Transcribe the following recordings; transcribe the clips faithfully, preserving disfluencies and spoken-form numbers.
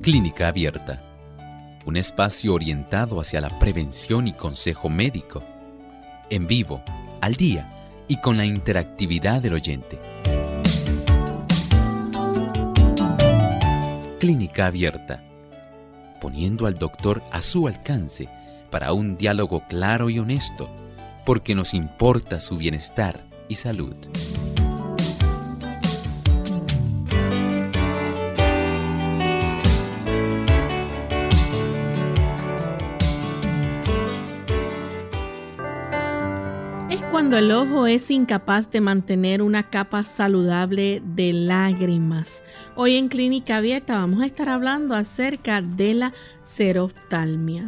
Clínica Abierta, un espacio orientado hacia la prevención y consejo médico, en vivo, al día y con la interactividad del oyente. Clínica Abierta, poniendo al doctor a su alcance para un diálogo claro y honesto, porque nos importa su bienestar y salud. Cuando el ojo es incapaz de mantener una capa saludable de lágrimas. Hoy en Clínica Abierta vamos a estar hablando acerca de la xeroftalmia.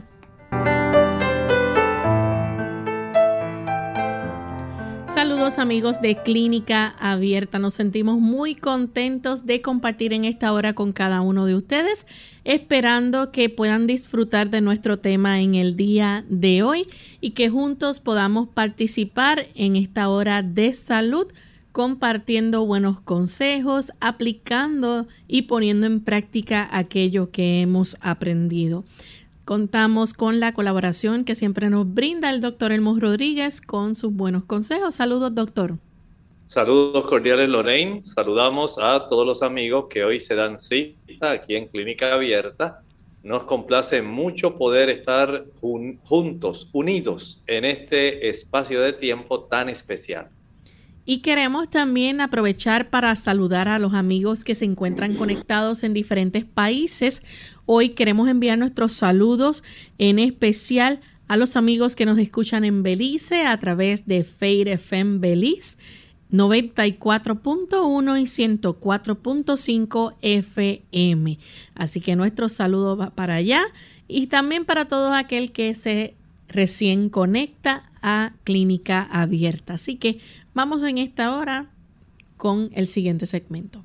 Saludos amigos de Clínica Abierta, nos sentimos muy contentos de compartir en esta hora con cada uno de ustedes, esperando que puedan disfrutar de nuestro tema en el día de hoy y que juntos podamos participar en esta hora de salud, compartiendo buenos consejos, aplicando y poniendo en práctica aquello que hemos aprendido. Contamos con la colaboración que siempre nos brinda el doctor Elmo Rodríguez con sus buenos consejos. Saludos, doctor. Saludos cordiales, Lorraine. Saludamos a todos los amigos que hoy se dan cita aquí en Clínica Abierta. Nos complace mucho poder estar jun- juntos, unidos en este espacio de tiempo tan especial. Y queremos también aprovechar para saludar a los amigos que se encuentran conectados en diferentes países. Hoy queremos enviar nuestros saludos en especial a los amigos que nos escuchan en Belice a través de Faith F M Belice noventa y cuatro punto uno y ciento cuatro punto cinco F M. Así que nuestro saludo va para allá y también para todo aquel que se recién conecta a Clínica Abierta. Así que vamos en esta hora con el siguiente segmento.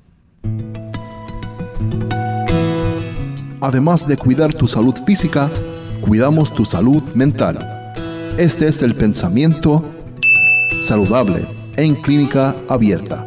Además de cuidar tu salud física, cuidamos tu salud mental. Este es el pensamiento saludable en Clínica Abierta.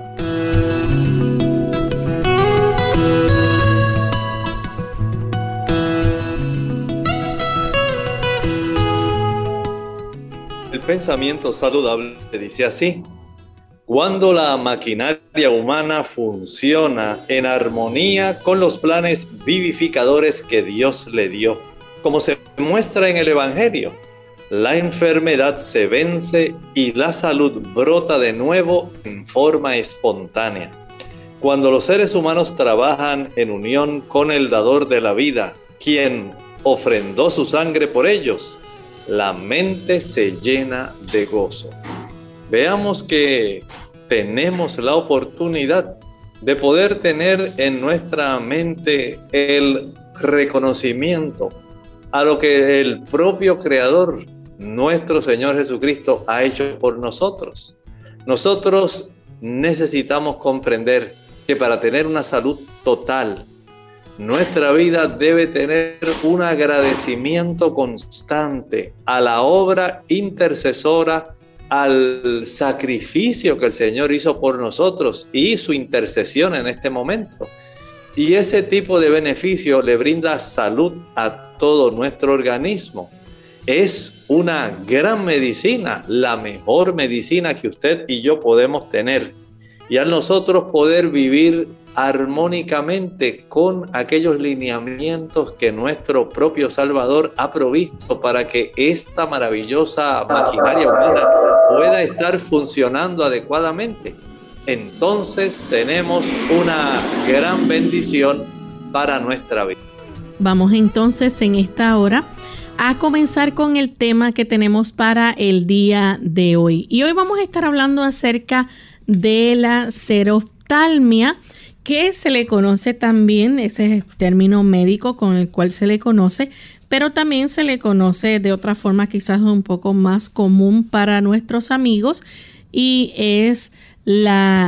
El pensamiento saludable dice así: cuando la maquinaria humana funciona en armonía con los planes vivificadores que Dios le dio, como se muestra en el Evangelio, la enfermedad se vence y la salud brota de nuevo en forma espontánea. Cuando los seres humanos trabajan en unión con el dador de la vida, quien ofrendó su sangre por ellos, la mente se llena de gozo. Veamos que tenemos la oportunidad de poder tener en nuestra mente el reconocimiento a lo que el propio Creador, nuestro Señor Jesucristo, ha hecho por nosotros. Nosotros necesitamos comprender que para tener una salud total, nuestra vida debe tener un agradecimiento constante a la obra intercesora, al sacrificio que el Señor hizo por nosotros y su intercesión en este momento. Y ese tipo de beneficio le brinda salud a todo nuestro organismo. Es una gran medicina, la mejor medicina que usted y yo podemos tener. Y al nosotros poder vivir armónicamente con aquellos lineamientos que nuestro propio Salvador ha provisto para que esta maravillosa maquinaria humana pueda estar funcionando adecuadamente, entonces tenemos una gran bendición para nuestra vida. Vamos entonces en esta hora a comenzar con el tema que tenemos para el día de hoy. Y hoy vamos a estar hablando acerca de la xeroftalmia, que se le conoce también, ese es el término médico con el cual se le conoce, pero también se le conoce de otra forma quizás un poco más común para nuestros amigos, y es la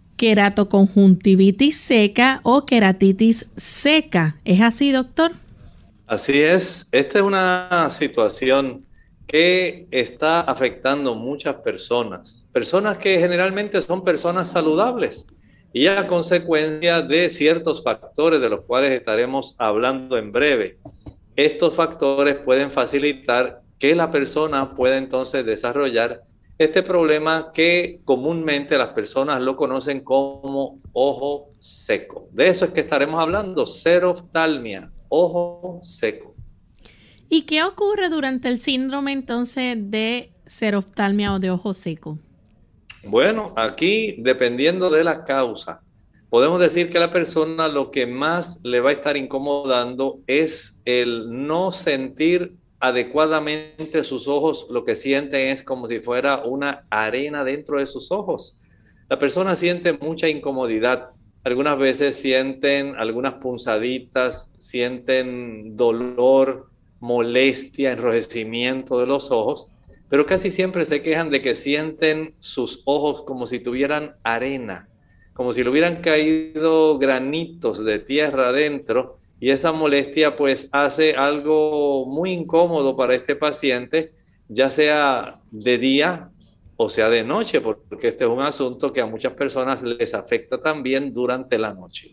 queratoconjuntivitis seca o queratitis seca. ¿Es así, doctor? Así es. Esta es una situación que está afectando muchas personas, personas que generalmente son personas saludables, y a consecuencia de ciertos factores de los cuales estaremos hablando en breve. Estos factores pueden facilitar que la persona pueda entonces desarrollar este problema que comúnmente las personas lo conocen como ojo seco. De eso es que estaremos hablando, xeroftalmia, ojo seco. ¿Y qué ocurre durante el síndrome entonces de xeroftalmia o de ojo seco? Bueno, aquí dependiendo de la causa, podemos decir que a la persona lo que más le va a estar incomodando es el no sentir adecuadamente sus ojos. Lo que sienten es como si fuera una arena dentro de sus ojos. La persona siente mucha incomodidad. Algunas veces sienten algunas punzaditas, sienten dolor, molestia, enrojecimiento de los ojos, pero casi siempre se quejan de que sienten sus ojos como si tuvieran arena, como si le hubieran caído granitos de tierra adentro, y esa molestia pues hace algo muy incómodo para este paciente, ya sea de día o sea de noche, porque este es un asunto que a muchas personas les afecta también durante la noche.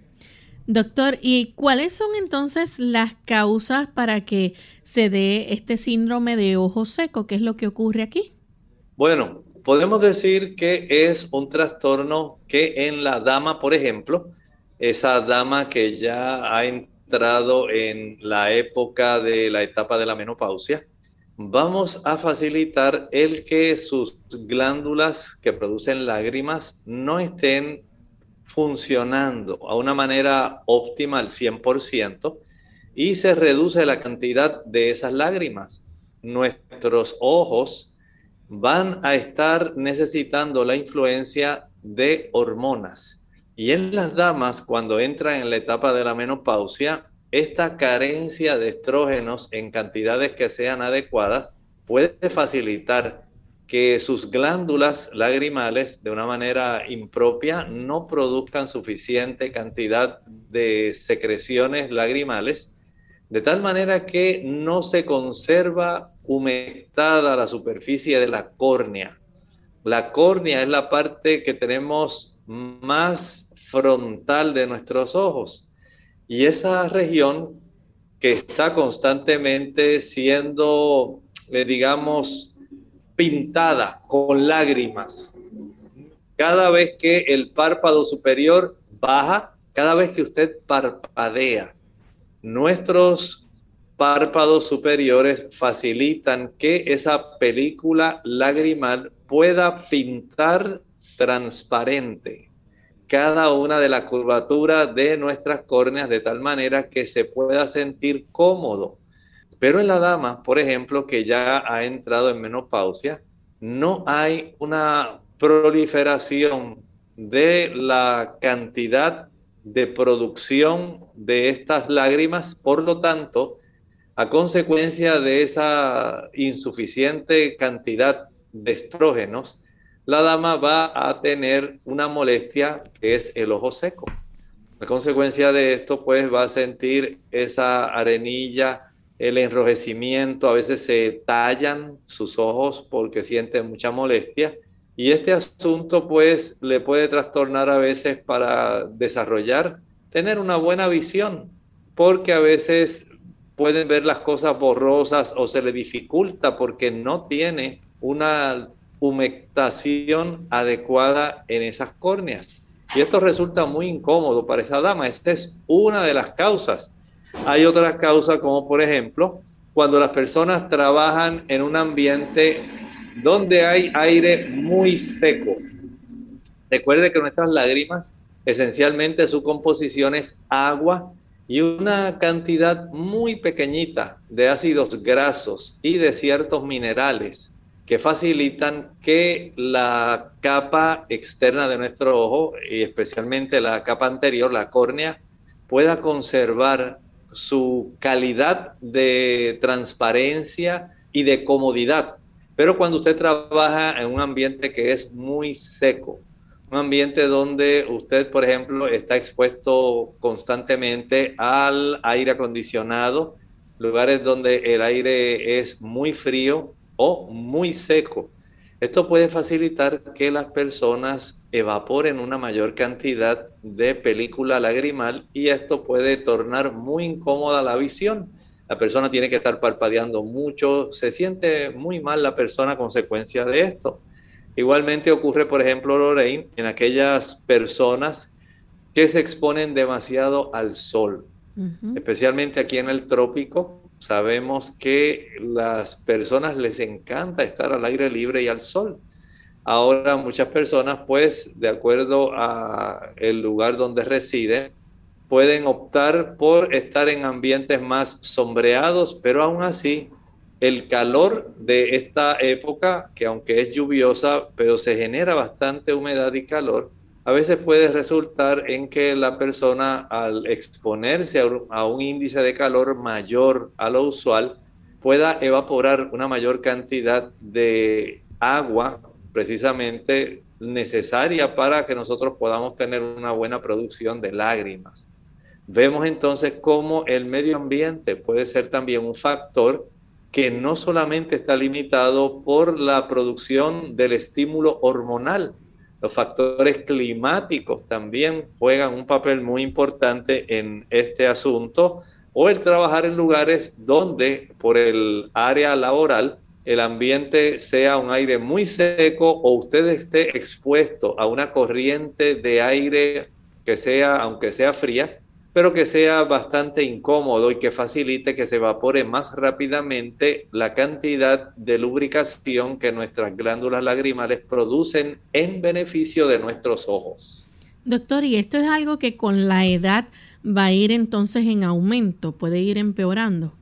Doctor, ¿y cuáles son entonces las causas para que se dé este síndrome de ojo seco? ¿Qué es lo que ocurre aquí? Bueno, podemos decir que es un trastorno que en la dama, por ejemplo, esa dama que ya ha entrado en la época de la etapa de la menopausia, vamos a facilitar el que sus glándulas que producen lágrimas no estén funcionando a una manera óptima al cien por ciento y se reduce la cantidad de esas lágrimas. Nuestros ojos van a estar necesitando la influencia de hormonas. Y en las damas, cuando entran en la etapa de la menopausia, esta carencia de estrógenos en cantidades que sean adecuadas puede facilitar que sus glándulas lagrimales de una manera impropia no produzcan suficiente cantidad de secreciones lagrimales, de tal manera que no se conserva humectada la superficie de la córnea. La córnea es la parte que tenemos más frontal de nuestros ojos, y esa región que está constantemente siendo, eh, digamos, pintada con lágrimas. Cada vez que el párpado superior baja, cada vez que usted parpadea, nuestros párpados superiores facilitan que esa película lagrimal pueda pintar transparente cada una de las curvaturas de nuestras córneas de tal manera que se pueda sentir cómodo. Pero en la dama, por ejemplo, que ya ha entrado en menopausia, no hay una proliferación de la cantidad de producción de estas lágrimas. Por lo tanto, a consecuencia de esa insuficiente cantidad de estrógenos, la dama va a tener una molestia que es el ojo seco. A consecuencia de esto, pues va a sentir esa arenilla, el enrojecimiento, a veces se tallan sus ojos porque sienten mucha molestia, y este asunto pues le puede trastornar a veces para desarrollar, tener una buena visión, porque a veces pueden ver las cosas borrosas o se le dificulta porque no tiene una humectación adecuada en esas córneas, y esto resulta muy incómodo para esa dama. Esta es una de las causas. Hay otras causas, como por ejemplo, cuando las personas trabajan en un ambiente donde hay aire muy seco. Recuerde que nuestras lágrimas, esencialmente su composición es agua y una cantidad muy pequeñita de ácidos grasos y de ciertos minerales que facilitan que la capa externa de nuestro ojo, y especialmente la capa anterior, la córnea, pueda conservar su calidad de transparencia y de comodidad. Pero cuando usted trabaja en un ambiente que es muy seco, un ambiente donde usted, por ejemplo, está expuesto constantemente al aire acondicionado, lugares donde el aire es muy frío o muy seco, Esto puede facilitar que las personas evaporen una mayor cantidad de película lagrimal y esto puede tornar muy incómoda la visión. La persona tiene que estar parpadeando mucho, se siente muy mal la persona a consecuencia de esto. Igualmente ocurre, por ejemplo, Lorraine, en aquellas personas que se exponen demasiado al sol, uh-huh. especialmente aquí en el trópico. Sabemos que las personas les encanta estar al aire libre y al sol. Ahora muchas personas, pues, de acuerdo a el lugar donde residen, pueden optar por estar en ambientes más sombreados, pero aún así el calor de esta época, que aunque es lluviosa, pero se genera bastante humedad y calor, a veces puede resultar en que la persona, al exponerse a un índice de calor mayor a lo usual, pueda evaporar una mayor cantidad de agua, precisamente necesaria para que nosotros podamos tener una buena producción de lágrimas. Vemos entonces cómo el medio ambiente puede ser también un factor que no solamente está limitado por la producción del estímulo hormonal. Los factores climáticos también juegan un papel muy importante en este asunto, o el trabajar en lugares donde por el área laboral el ambiente sea un aire muy seco o usted esté expuesto a una corriente de aire que sea, aunque sea fría, pero que sea bastante incómodo y que facilite que se evapore más rápidamente la cantidad de lubricación que nuestras glándulas lagrimales producen en beneficio de nuestros ojos. Doctor, ¿y esto es algo que con la edad va a ir entonces en aumento? ¿Puede ir empeorando?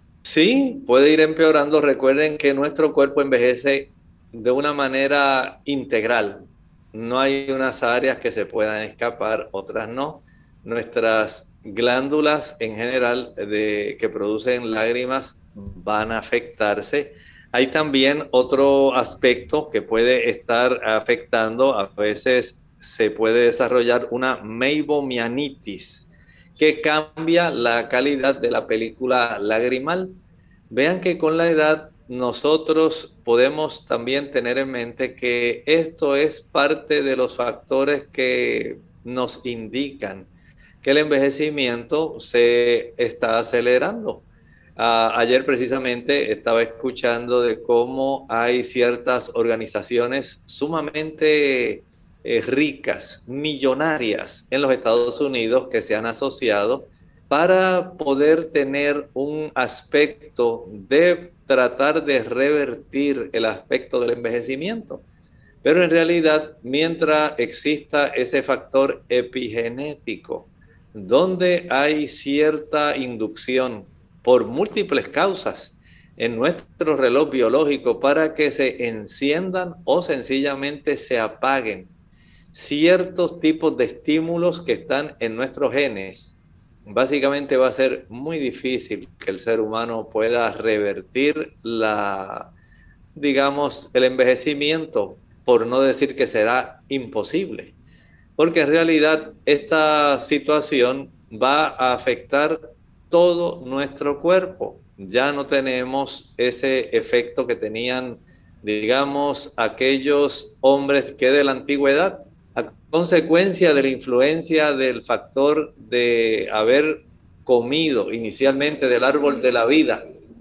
Sí, puede ir empeorando. Recuerden que nuestro cuerpo envejece de una manera integral. No hay unas áreas que se puedan escapar, otras no. Nuestras glándulas en general de, que producen lágrimas van a afectarse. Hay también otro aspecto que puede estar afectando. A veces se puede desarrollar una meibomianitis que cambia la calidad de la película lagrimal. Vean que con la edad nosotros podemos también tener en mente que esto es parte de los factores que nos indican que el envejecimiento se está acelerando. Uh, ayer precisamente estaba escuchando de cómo hay ciertas organizaciones sumamente eh, ricas, millonarias en los Estados Unidos que se han asociado para poder tener un aspecto de tratar de revertir el aspecto del envejecimiento. Pero en realidad, mientras exista ese factor epigenético, donde hay cierta inducción por múltiples causas en nuestro reloj biológico para que se enciendan o sencillamente se apaguen ciertos tipos de estímulos que están en nuestros genes, básicamente va a ser muy difícil que el ser humano pueda revertir la, digamos, el envejecimiento, por no decir que será imposible. Porque en realidad esta situación va a afectar todo nuestro cuerpo. Ya no tenemos ese efecto que tenían, digamos, aquellos hombres que de la antigüedad, a consecuencia de la influencia del factor de haber comido inicialmente del árbol de la vida,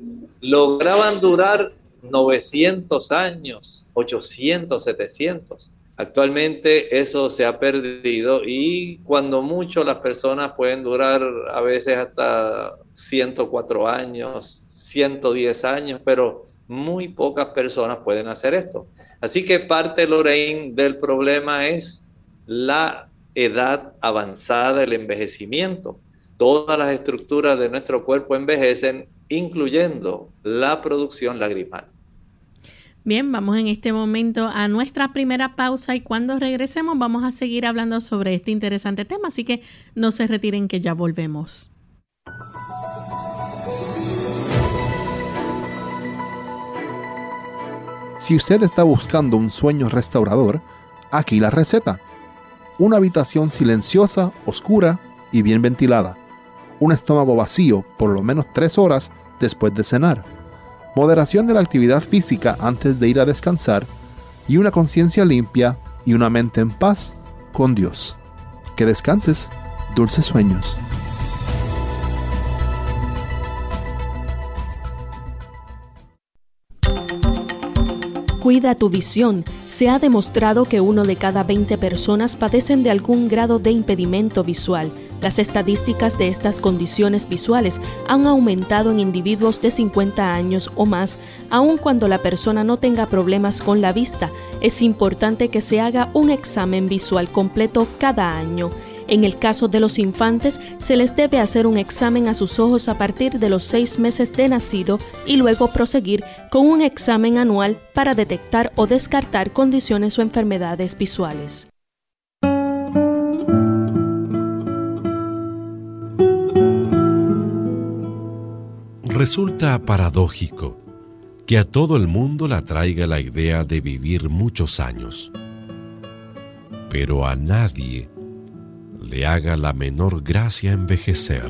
lograban durar novecientos años, ochocientos, setecientos. Actualmente eso se ha perdido y cuando mucho las personas pueden durar a veces hasta ciento cuatro años, ciento diez años, pero muy pocas personas pueden hacer esto. Así que parte, Lorraine, del problema es la edad avanzada, el envejecimiento. Todas las estructuras de nuestro cuerpo envejecen, incluyendo la producción lagrimal. Bien, vamos en este momento a nuestra primera pausa y cuando regresemos vamos a seguir hablando sobre este interesante tema, así que no se retiren que ya volvemos. Si usted está buscando un sueño restaurador, aquí la receta. Una habitación silenciosa, oscura y bien ventilada. Un estómago vacío por lo menos tres horas después de cenar. Moderación de la actividad física antes de ir a descansar y una conciencia limpia y una mente en paz con Dios. Que descanses, dulces sueños. Cuida tu visión. Se ha demostrado que uno de cada veinte personas padecen de algún grado de impedimento visual. Las estadísticas de estas condiciones visuales han aumentado en individuos de cincuenta años o más, aun cuando la persona no tenga problemas con la vista. Es importante que se haga un examen visual completo cada año. En el caso de los infantes, se les debe hacer un examen a sus ojos a partir de los seis meses de nacido y luego proseguir con un examen anual para detectar o descartar condiciones o enfermedades visuales. Resulta paradójico que a todo el mundo le atraiga la idea de vivir muchos años, pero a nadie le haga la menor gracia envejecer.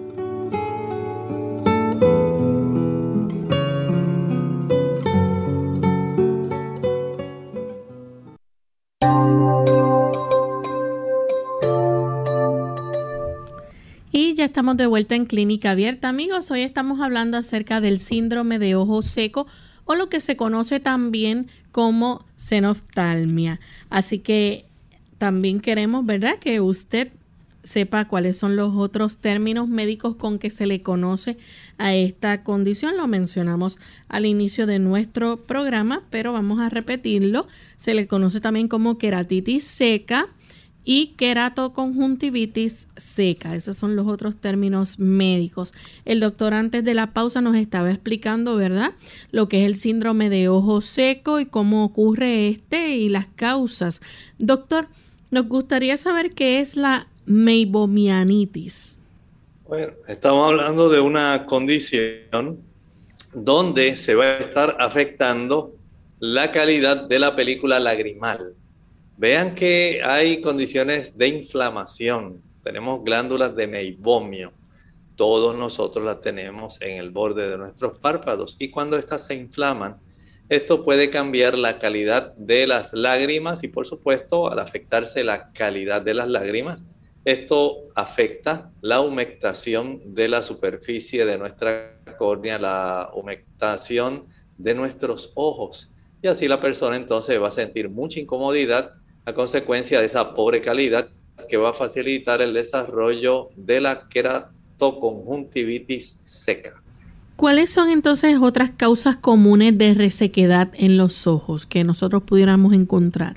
Y ya estamos de vuelta en Clínica Abierta, amigos. Hoy estamos hablando acerca del síndrome de ojo seco o lo que se conoce también como xenoftalmia. Así que también queremos, ¿verdad?, que usted sepa cuáles son los otros términos médicos con que se le conoce a esta condición. Lo mencionamos al inicio de nuestro programa, pero vamos a repetirlo. Se le conoce también como queratitis seca y queratoconjuntivitis seca. Esos son los otros términos médicos. El doctor antes de la pausa nos estaba explicando, ¿verdad?, lo que es el síndrome de ojo seco y cómo ocurre este y las causas. Doctor, nos gustaría saber qué es la meibomianitis. Bueno, estamos hablando de una condición donde se va a estar afectando la calidad de la película lagrimal. Vean que hay condiciones de inflamación. Tenemos glándulas de meibomio. Todos nosotros las tenemos en el borde de nuestros párpados. Y cuando estas se inflaman, esto puede cambiar la calidad de las lágrimas y, por supuesto, al afectarse la calidad de las lágrimas, esto afecta la humectación de la superficie de nuestra córnea, la humectación de nuestros ojos. Y así la persona entonces va a sentir mucha incomodidad a consecuencia de esa pobre calidad que va a facilitar el desarrollo de la queratoconjuntivitis seca. ¿Cuáles son entonces otras causas comunes de resequedad en los ojos que nosotros pudiéramos encontrar?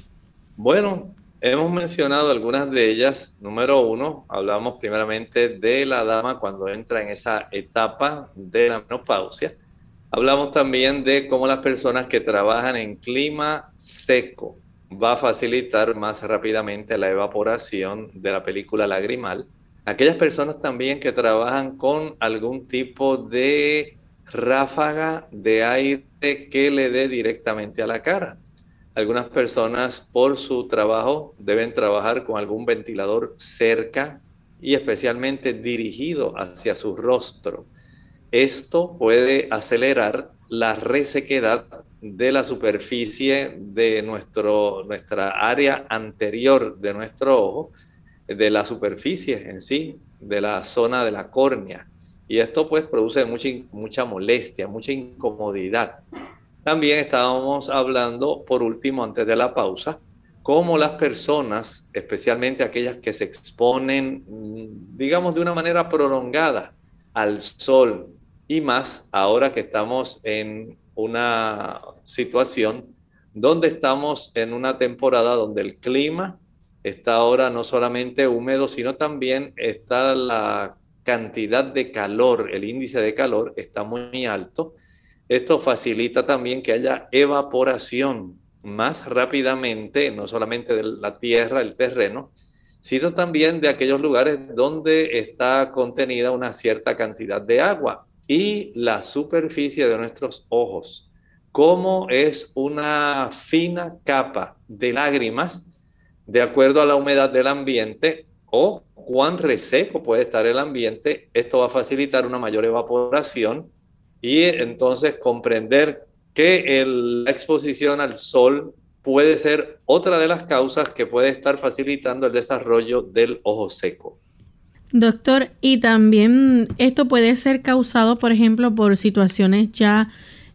Bueno, hemos mencionado algunas de ellas. Número uno, hablamos primeramente de la dama cuando entra en esa etapa de la menopausia. Hablamos también de cómo las personas que trabajan en clima seco va a facilitar más rápidamente la evaporación de la película lagrimal. Aquellas personas también que trabajan con algún tipo de ráfaga de aire que le dé directamente a la cara. Algunas personas por su trabajo deben trabajar con algún ventilador cerca y especialmente dirigido hacia su rostro. Esto puede acelerar la resequedad de la superficie de nuestro, nuestra área anterior de nuestro ojo, de la superficie en sí, de la zona de la córnea. Y esto pues produce mucha, mucha molestia, mucha incomodidad. También estábamos hablando, por último, antes de la pausa, cómo las personas, especialmente aquellas que se exponen, digamos, de una manera prolongada al sol, y más ahora que estamos en una situación donde estamos en una temporada donde el clima está ahora no solamente húmedo, sino también está la cantidad de calor, el índice de calor está muy alto. Esto facilita también que haya evaporación más rápidamente, no solamente de la tierra, el terreno, sino también de aquellos lugares donde está contenida una cierta cantidad de agua. Y la superficie de nuestros ojos, como es una fina capa de lágrimas, de acuerdo a la humedad del ambiente o cuán reseco puede estar el ambiente, esto va a facilitar una mayor evaporación y entonces comprender que el, la exposición al sol puede ser otra de las causas que puede estar facilitando el desarrollo del ojo seco. Doctor, y también esto puede ser causado, por ejemplo, por situaciones ya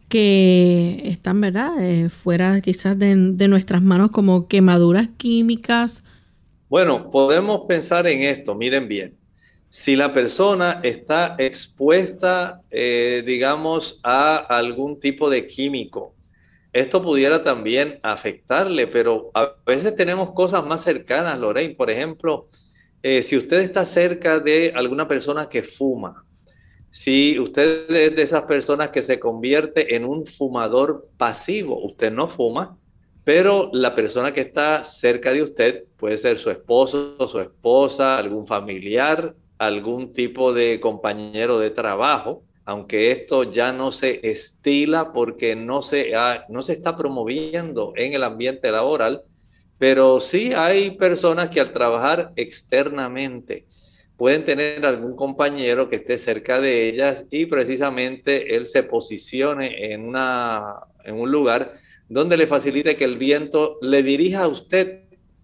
que están, ¿verdad?, eh, fuera quizás de, de nuestras manos, como quemaduras químicas. Bueno, podemos pensar en esto, miren bien. Si la persona está expuesta, eh, digamos, a algún tipo de químico, esto pudiera también afectarle, pero a veces tenemos cosas más cercanas, Lorraine. Por ejemplo, eh, si usted está cerca de alguna persona que fuma, si usted es de esas personas que se convierte en un fumador pasivo, usted no fuma, pero la persona que está cerca de usted puede ser su esposo, su esposa, algún familiar, algún tipo de compañero de trabajo, aunque esto ya no se estila porque no se, ha, no se está promoviendo en el ambiente laboral, pero sí hay personas que al trabajar externamente pueden tener algún compañero que esté cerca de ellas y precisamente él se posicione en, una, en un lugar donde le facilite que el viento le dirija a usted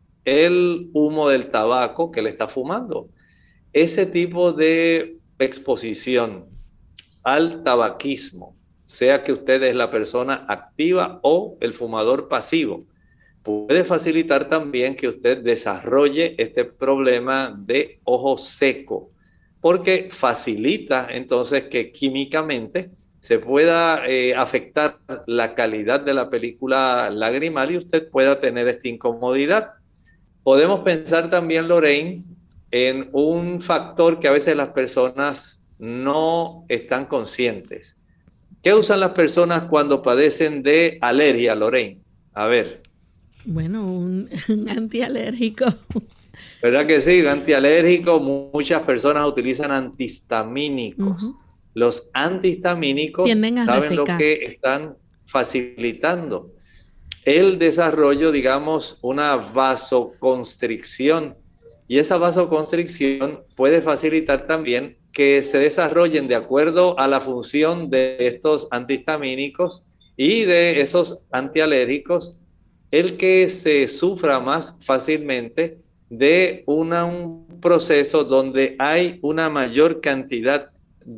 el humo del tabaco que le está fumando. Ese tipo de exposición al tabaquismo, sea que usted es la persona activa o el fumador pasivo, puede facilitar también que usted desarrolle este problema de ojo seco, porque facilita entonces que químicamente se pueda eh, afectar la calidad de la película lagrimal y usted pueda tener esta incomodidad. Podemos pensar también, Lorraine, en un factor que a veces las personas no están conscientes. ¿Qué usan las personas cuando padecen de alergia, Lorraine? A ver. Bueno, un, un antialérgico. ¿Verdad que sí? Un antialérgico. Muchas personas utilizan antihistamínicos. Uh-huh. Los antihistamínicos saben resecar. Lo que están facilitando el desarrollo, digamos, una vasoconstricción. Y esa vasoconstricción puede facilitar también que se desarrollen de acuerdo a la función de estos antihistamínicos y de esos antialérgicos, el que se sufra más fácilmente de una, un proceso donde hay una mayor cantidad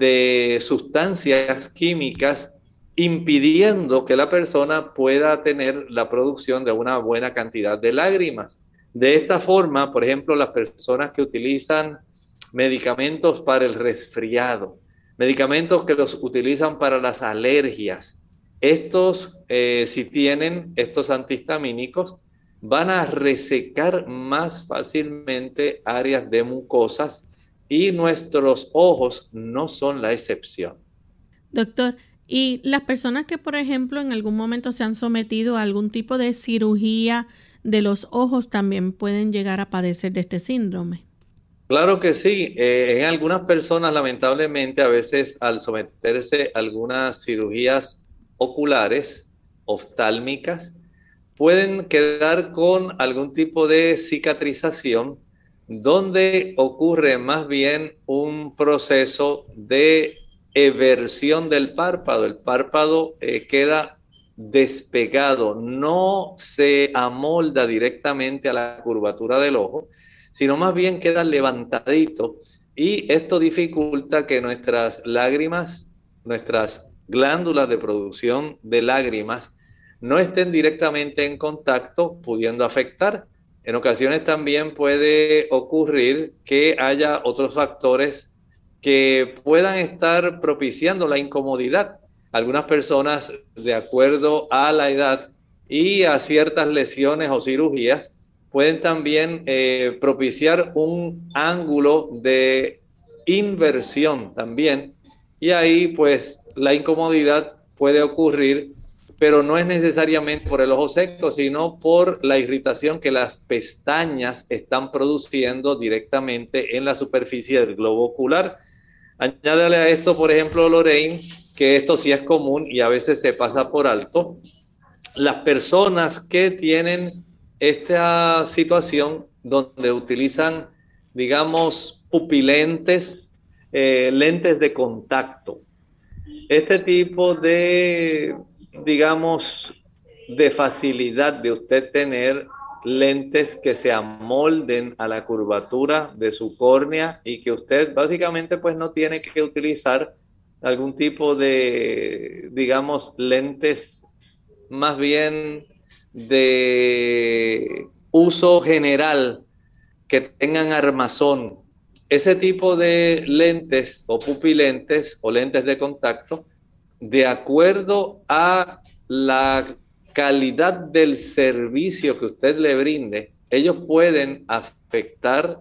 de sustancias químicas impidiendo que la persona pueda tener la producción de una buena cantidad de lágrimas. De esta forma, por ejemplo, las personas que utilizan medicamentos para el resfriado, medicamentos que los utilizan para las alergias, estos, eh, si tienen estos antihistamínicos, van a resecar más fácilmente áreas de mucosas y nuestros ojos no son la excepción. Doctor, ¿y las personas que, por ejemplo, en algún momento se han sometido a algún tipo de cirugía de los ojos también pueden llegar a padecer de este síndrome? Claro que sí. Eh, en algunas personas, lamentablemente, a veces al someterse a algunas cirugías oculares, oftálmicas, pueden quedar con algún tipo de cicatrización donde ocurre más bien un proceso de eversión del párpado. El párpado eh, queda despegado, no se amolda directamente a la curvatura del ojo, sino más bien queda levantadito y esto dificulta que nuestras lágrimas, nuestras glándulas de producción de lágrimas no estén directamente en contacto, pudiendo afectar. En ocasiones también puede ocurrir que haya otros factores que puedan estar propiciando la incomodidad. Algunas personas, de acuerdo a la edad y a ciertas lesiones o cirugías, pueden también eh, propiciar un ángulo de inversión también. Y ahí, pues, la incomodidad puede ocurrir, pero no es necesariamente por el ojo seco, sino por la irritación que las pestañas están produciendo directamente en la superficie del globo ocular. Añádale a esto, por ejemplo, Lorraine, que esto sí es común y a veces se pasa por alto. Las personas que tienen esta situación donde utilizan, digamos, pupilentes, eh, lentes de contacto. Este tipo de digamos, de facilidad de usted tener lentes que se amolden a la curvatura de su córnea y que usted básicamente pues no tiene que utilizar algún tipo de, digamos, lentes más bien de uso general que tengan armazón. Ese tipo de lentes o pupilentes o lentes de contacto, de acuerdo a la calidad del servicio que usted le brinde, ellos pueden afectar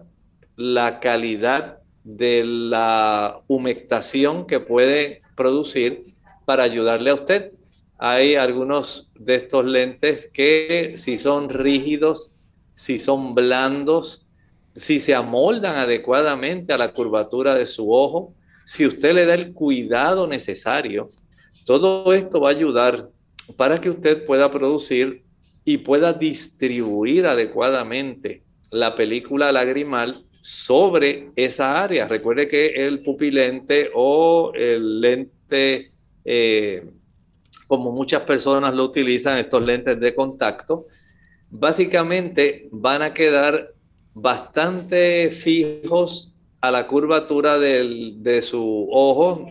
la calidad de la humectación que puede producir para ayudarle a usted. Hay algunos de estos lentes que si son rígidos, si son blandos, si se amoldan adecuadamente a la curvatura de su ojo, si usted le da el cuidado necesario, todo esto va a ayudar para que usted pueda producir y pueda distribuir adecuadamente la película lagrimal sobre esa área. Recuerde que el pupilente o el lente, eh, como muchas personas lo utilizan, estos lentes de contacto, básicamente van a quedar bastante fijos a la curvatura del, de su ojo,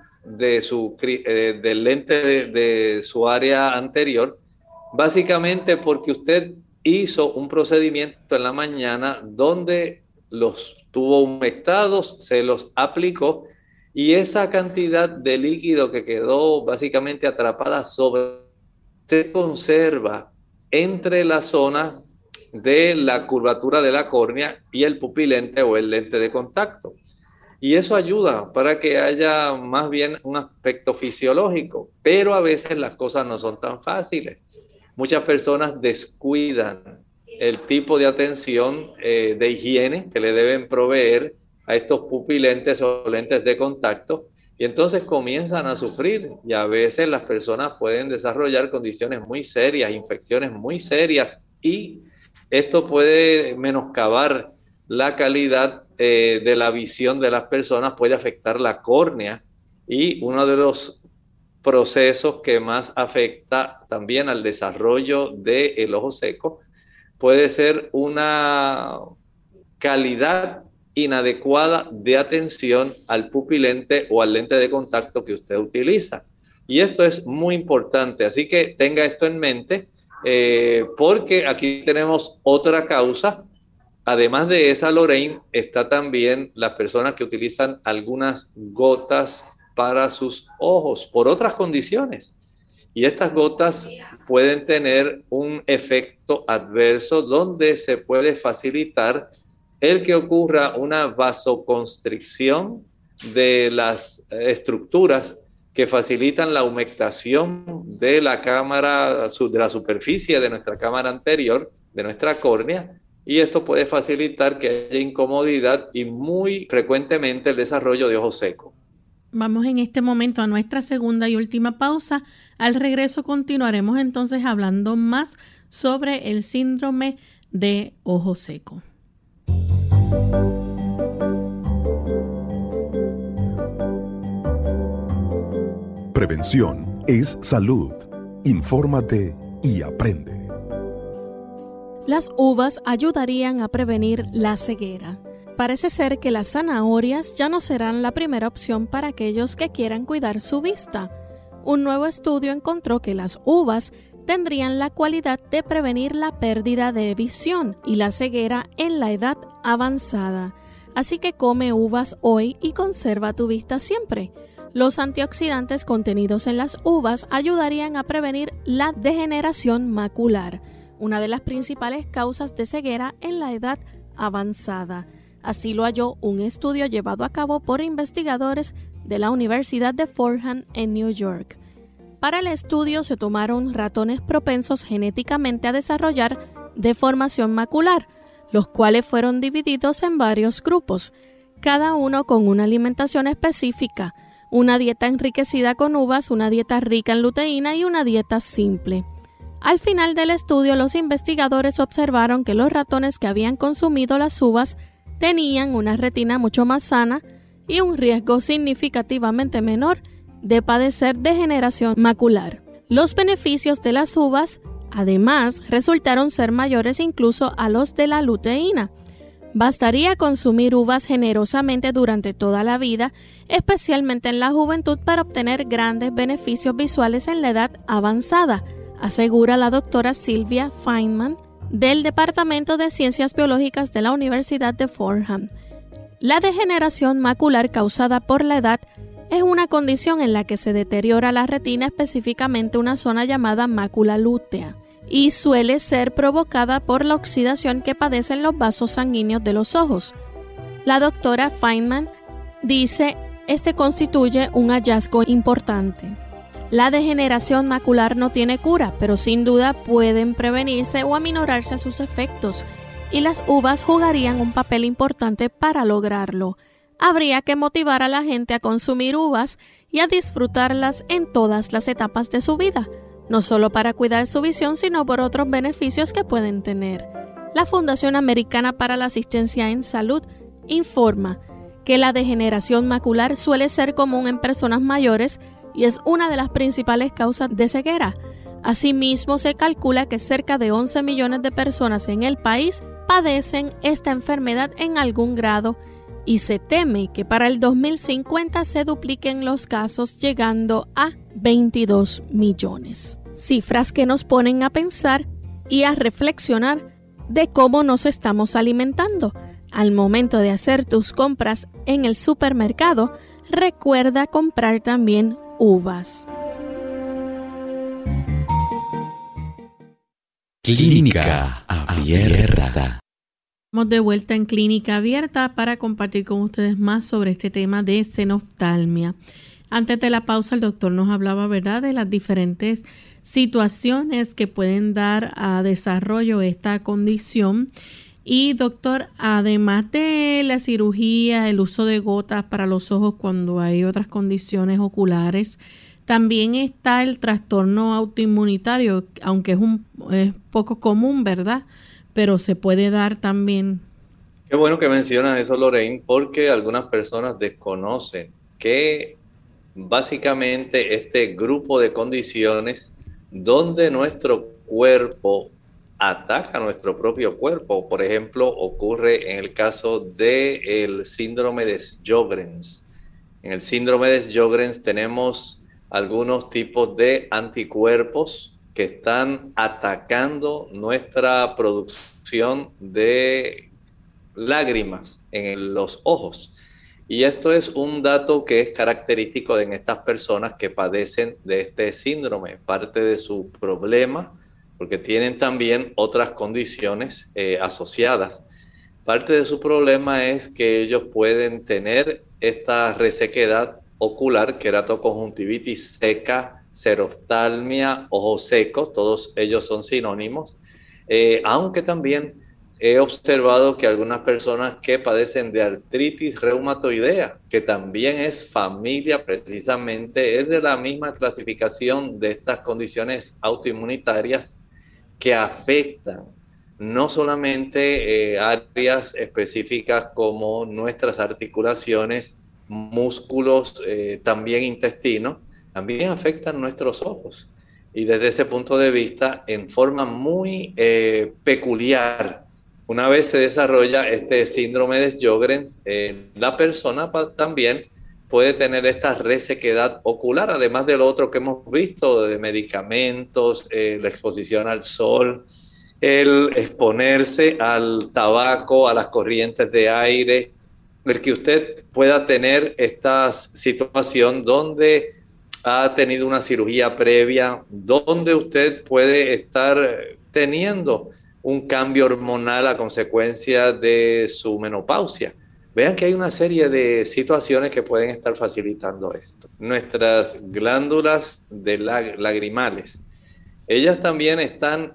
de su, eh, del lente de, de su área anterior, básicamente porque usted hizo un procedimiento en la mañana donde los tuvo humectados, se los aplicó y esa cantidad de líquido que quedó básicamente atrapada sobre se conserva entre la zona de la curvatura de la córnea y el pupilente o el lente de contacto. Y eso ayuda para que haya más bien un aspecto fisiológico, pero a veces las cosas no son tan fáciles. Muchas personas descuidan el tipo de atención eh, de higiene que le deben proveer a estos pupilentes o lentes de contacto y entonces comienzan a sufrir y a veces las personas pueden desarrollar condiciones muy serias, infecciones muy serias y esto puede menoscabar la calidad eh, de la visión de las personas, puede afectar la córnea y uno de los procesos que más afecta también al desarrollo del ojo seco puede ser una calidad inadecuada de atención al pupilente o al lente de contacto que usted utiliza. Y esto es muy importante, así que tenga esto en mente eh, porque aquí tenemos otra causa. Además de esa, Lorraine, está también las personas que utilizan algunas gotas para sus ojos por otras condiciones. Y estas gotas pueden tener un efecto adverso donde se puede facilitar el que ocurra una vasoconstricción de las estructuras que facilitan la humectación de la cámara, de la superficie de nuestra cámara anterior, de nuestra córnea, y esto puede facilitar que haya incomodidad y muy frecuentemente el desarrollo de ojo seco. Vamos en este momento a nuestra segunda y última pausa. Al regreso continuaremos entonces hablando más sobre el síndrome de ojo seco. Prevención es salud. Infórmate y aprende. Las uvas ayudarían a prevenir la ceguera. Parece ser que las zanahorias ya no serán la primera opción para aquellos que quieran cuidar su vista. Un nuevo estudio encontró que las uvas tendrían la cualidad de prevenir la pérdida de visión y la ceguera en la edad avanzada. Así que come uvas hoy y conserva tu vista siempre. Los antioxidantes contenidos en las uvas ayudarían a prevenir la degeneración macular, una de las principales causas de ceguera en la edad avanzada. Así lo halló un estudio llevado a cabo por investigadores de la Universidad de Fordham en New York. Para el estudio se tomaron ratones propensos genéticamente a desarrollar deformación macular, los cuales fueron divididos en varios grupos, cada uno con una alimentación específica, una dieta enriquecida con uvas, una dieta rica en luteína y una dieta simple. Al final del estudio, los investigadores observaron que los ratones que habían consumido las uvas tenían una retina mucho más sana y un riesgo significativamente menor de padecer degeneración macular. Los beneficios de las uvas, además, resultaron ser mayores incluso a los de la luteína. Bastaría consumir uvas generosamente durante toda la vida, especialmente en la juventud, para obtener grandes beneficios visuales en la edad avanzada, asegura la doctora Sylvia Feynman del Departamento de Ciencias Biológicas de la Universidad de Fordham. La degeneración macular causada por la edad es una condición en la que se deteriora la retina, específicamente una zona llamada mácula lútea, y suele ser provocada por la oxidación que padecen los vasos sanguíneos de los ojos. La doctora Feynman dice, este constituye un hallazgo importante. La degeneración macular no tiene cura, pero sin duda pueden prevenirse o aminorarse sus efectos, y las uvas jugarían un papel importante para lograrlo. Habría que motivar a la gente a consumir uvas y a disfrutarlas en todas las etapas de su vida, no solo para cuidar su visión, sino por otros beneficios que pueden tener. La Fundación Americana para la Asistencia en Salud informa que la degeneración macular suele ser común en personas mayores y es una de las principales causas de ceguera. Asimismo, se calcula que cerca de once millones de personas en el país padecen esta enfermedad en algún grado y se teme que para el dos mil cincuenta se dupliquen los casos, llegando a veintidós millones. Cifras que nos ponen a pensar y a reflexionar de cómo nos estamos alimentando. Al momento de hacer tus compras en el supermercado, recuerda comprar también uvas. Clínica Abierta. Estamos de vuelta en Clínica Abierta para compartir con ustedes más sobre este tema de xenoftalmia. Antes de la pausa, el doctor nos hablaba, ¿verdad?, de las diferentes situaciones que pueden dar a desarrollo esta condición. Y, doctor, además de la cirugía, el uso de gotas para los ojos cuando hay otras condiciones oculares, también está el trastorno autoinmunitario, aunque es un es poco común, ¿verdad?, pero se puede dar también. Qué bueno que mencionas eso, Lorraine, porque algunas personas desconocen que básicamente este grupo de condiciones donde nuestro cuerpo ataca a nuestro propio cuerpo, por ejemplo, ocurre en el caso del síndrome de Sjögren's. En el síndrome de Sjögren's tenemos algunos tipos de anticuerpos que están atacando nuestra producción de lágrimas en los ojos. Y esto es un dato que es característico de estas personas que padecen de este síndrome, parte de su problema, porque tienen también otras condiciones eh, asociadas. Parte de su problema es que ellos pueden tener esta resequedad ocular, queratoconjuntivitis seca, xeroftalmia, ojos secos, todos ellos son sinónimos, eh, aunque también he observado que algunas personas que padecen de artritis reumatoidea, que también es familia precisamente, es de la misma clasificación de estas condiciones autoinmunitarias que afectan no solamente eh, áreas específicas como nuestras articulaciones, músculos, eh, también intestino, también afectan nuestros ojos. Y desde ese punto de vista, en forma muy eh, peculiar, una vez se desarrolla este síndrome de Sjögren's, eh, la persona también puede tener esta resequedad ocular, además de lo otro que hemos visto, de medicamentos, eh, la exposición al sol, el exponerse al tabaco, a las corrientes de aire, el que usted pueda tener esta situación donde ha tenido una cirugía previa, donde usted puede estar teniendo un cambio hormonal a consecuencia de su menopausia. Vean que hay una serie de situaciones que pueden estar facilitando esto. Nuestras glándulas de lag- lagrimales, ellas también están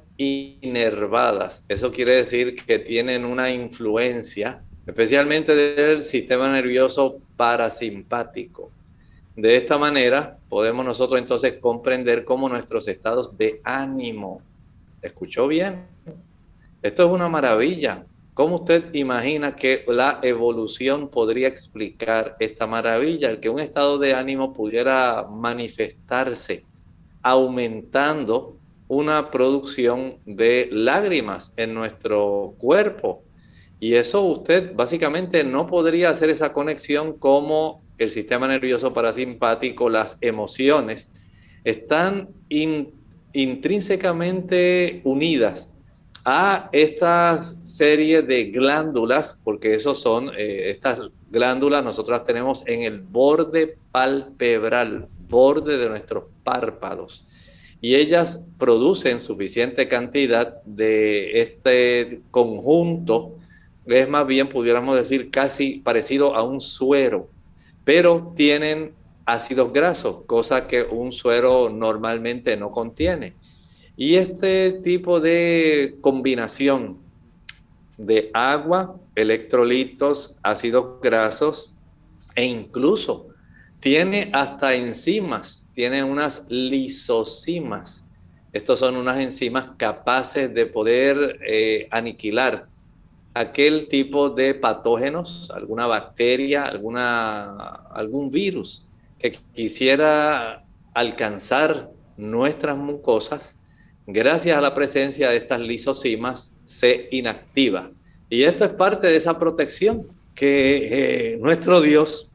inervadas. Eso quiere decir que tienen una influencia, especialmente del sistema nervioso parasimpático. De esta manera, podemos nosotros entonces comprender cómo nuestros estados de ánimo, ¿escuchó bien? Esto es una maravilla. ¿Cómo usted imagina que la evolución podría explicar esta maravilla? El que un estado de ánimo pudiera manifestarse aumentando una producción de lágrimas en nuestro cuerpo. Y eso usted básicamente no podría hacer esa conexión como el sistema nervioso parasimpático, las emociones, están in, intrínsecamente unidas a esta serie de glándulas, porque esos son, eh, estas glándulas nosotros las tenemos en el borde palpebral, borde de nuestros párpados. Y ellas producen suficiente cantidad de este conjunto, es más bien, pudiéramos decir, casi parecido a un suero, pero tienen ácidos grasos, cosa que un suero normalmente no contiene. Y este tipo de combinación de agua, electrolitos, ácidos grasos e incluso tiene hasta enzimas, tiene unas lisosimas. Estos son unas enzimas capaces de poder eh, aniquilar aquel tipo de patógenos, alguna bacteria, alguna, algún virus que quisiera alcanzar nuestras mucosas. Gracias a la presencia de estas lisosimas se inactiva. Y esto es parte de esa protección que eh, nuestro Dios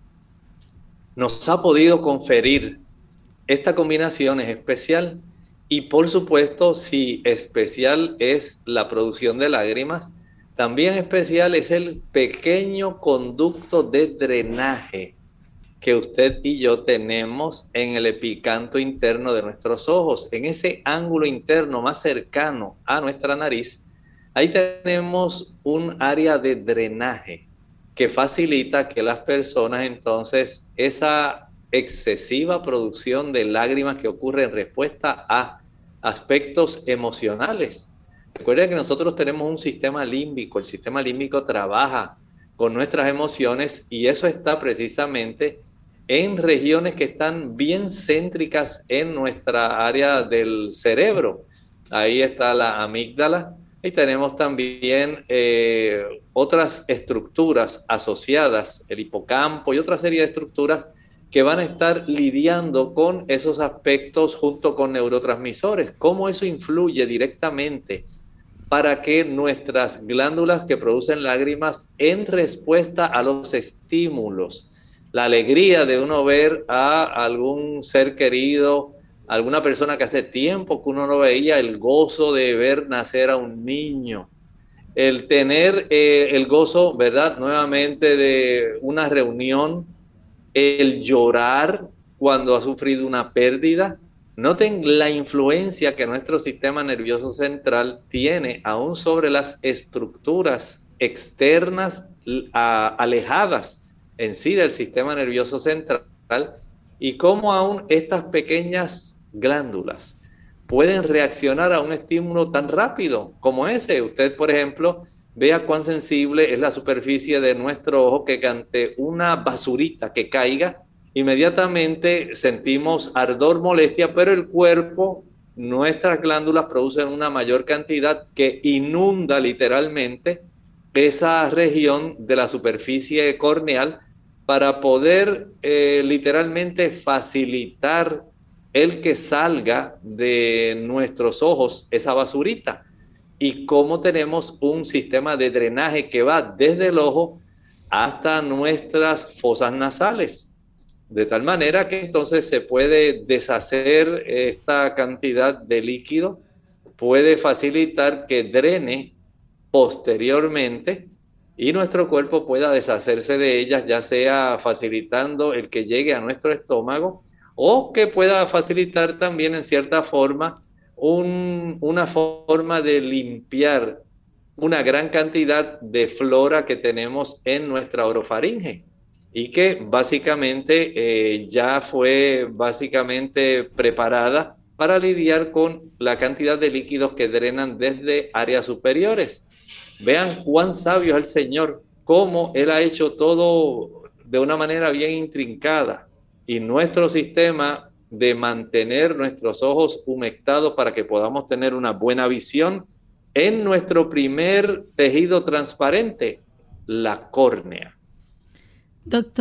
nos ha podido conferir. Esta combinación es especial y por supuesto, si especial es la producción de lágrimas, también especial es el pequeño conducto de drenaje que usted y yo tenemos en el epicanto interno de nuestros ojos, en ese ángulo interno más cercano a nuestra nariz. Ahí tenemos un área de drenaje que facilita que las personas entonces esa excesiva producción de lágrimas que ocurre en respuesta a aspectos emocionales. Recuerden que nosotros tenemos un sistema límbico, el sistema límbico trabaja con nuestras emociones y eso está precisamente en regiones que están bien céntricas en nuestra área del cerebro. Ahí está la amígdala. Y tenemos también eh, otras estructuras asociadas, el hipocampo y otra serie de estructuras que van a estar lidiando con esos aspectos junto con neurotransmisores. Cómo eso influye directamente para que nuestras glándulas que producen lágrimas en respuesta a los estímulos, la alegría de uno ver a algún ser querido, alguna persona que hace tiempo que uno no veía, el gozo de ver nacer a un niño, el tener eh, el gozo, ¿verdad?, nuevamente de una reunión, el llorar cuando ha sufrido una pérdida. Noten la influencia que nuestro sistema nervioso central tiene aún sobre las estructuras externas a, alejadas en sí del sistema nervioso central y cómo aún estas pequeñas glándulas pueden reaccionar a un estímulo tan rápido como ese. Usted, por ejemplo, vea cuán sensible es la superficie de nuestro ojo, que ante una basurita que caiga, inmediatamente sentimos ardor, molestia, pero el cuerpo, nuestras glándulas producen una mayor cantidad que inunda literalmente esa región de la superficie corneal para poder eh, literalmente facilitar el que salga de nuestros ojos esa basurita. Y cómo tenemos un sistema de drenaje que va desde el ojo hasta nuestras fosas nasales. De tal manera que entonces se puede deshacer esta cantidad de líquido, puede facilitar que drene posteriormente y nuestro cuerpo pueda deshacerse de ellas, ya sea facilitando el que llegue a nuestro estómago o que pueda facilitar también en cierta forma un, una forma de limpiar una gran cantidad de flora que tenemos en nuestra orofaringe. Y que básicamente eh, ya fue básicamente preparada para lidiar con la cantidad de líquidos que drenan desde áreas superiores. Vean cuán sabio es el Señor, cómo Él ha hecho todo de una manera bien intrincada. Y nuestro sistema de mantener nuestros ojos humectados para que podamos tener una buena visión en nuestro primer tejido transparente, la córnea. Doctor,